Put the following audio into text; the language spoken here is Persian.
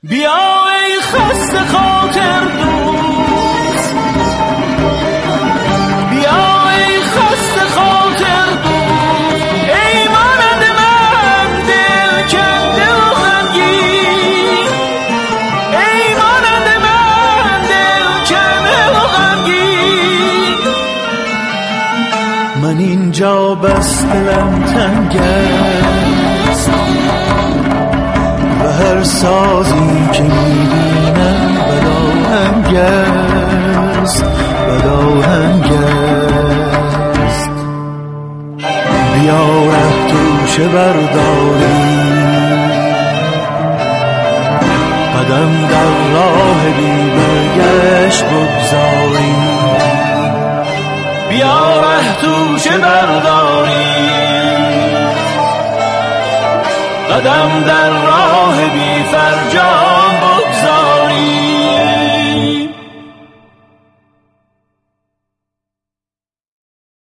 بیا ای خسته خاطر دوست، بیا ای خسته خاطر دوست، ای مانند من دل کنده و غمگین، ای مانند من دل کنده و غمگین. من اینجا بس دلم تنگ است و هر سازی که میبینم بداهنگ است، بداهنگ است. بیا ره توشه برداری، قدم در راه بی برگشت بگذاری. بیا ره توشه برداری، قدم در راه بی فرج